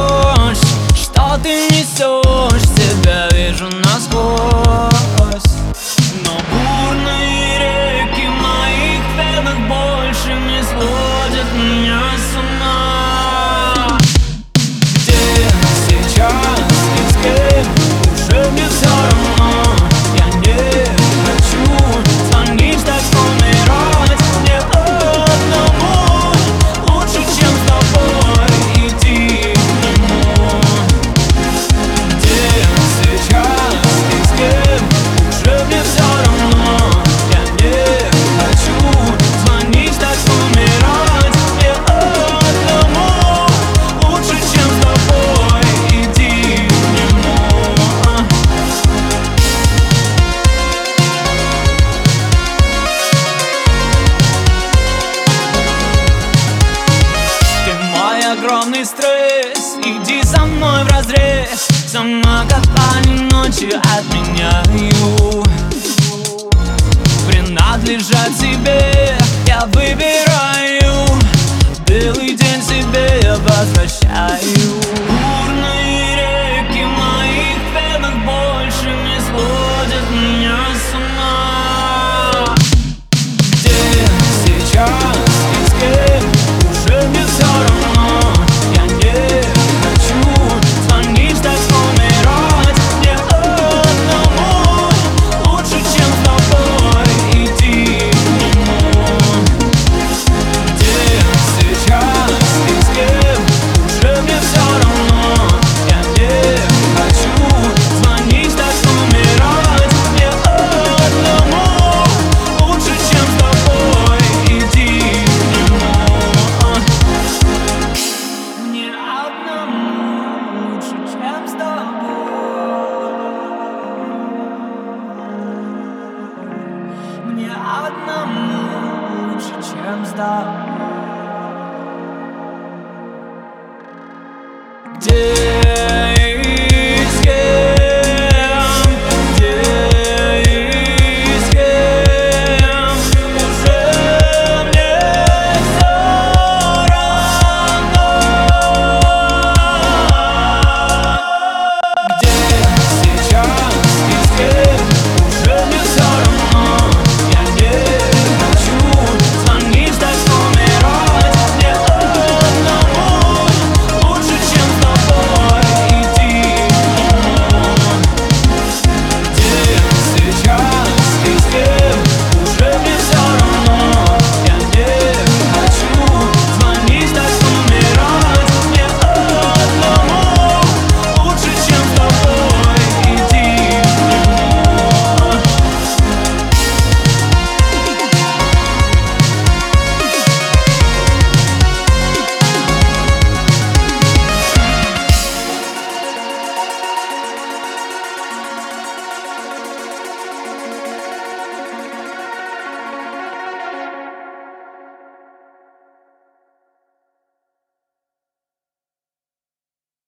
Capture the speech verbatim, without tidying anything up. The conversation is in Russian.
дождь, что ты несешь, тебя вижу насквозь. Но бурные реки моих венах больше не сводят меня с ума. Где сейчас и с кем, уже мне все равно. Я не хочу звонить, так умирать. Мне одному лучше, чем с тобой идти к нему. Где сейчас и с кем, уже мне все равно. Я не хочу звонить, так умирать. Мне одному лучше, чем с тобой идти к нему. Ты мой огромный стресс, иди со мной вразрез. Сама как парень ночью отменяю. Принадлежать себе я выбираю. Белый день себе я возвращаю. Бурные реки моих венах больше не сводят меня с ума. Где сейчас и с кем, уже мне все равно. Я не хочу звонить, так умирать. Мне одному лучше, чем с тобой идти к нему. Где сейчас и с кем, уже мне все равно. Я не хочу звонить, так умирать. Мне одному лучше, чем с тобой идти к нему. Мне одному лучше, чем с тобой. Мне одному лучше, чем с тобой. Где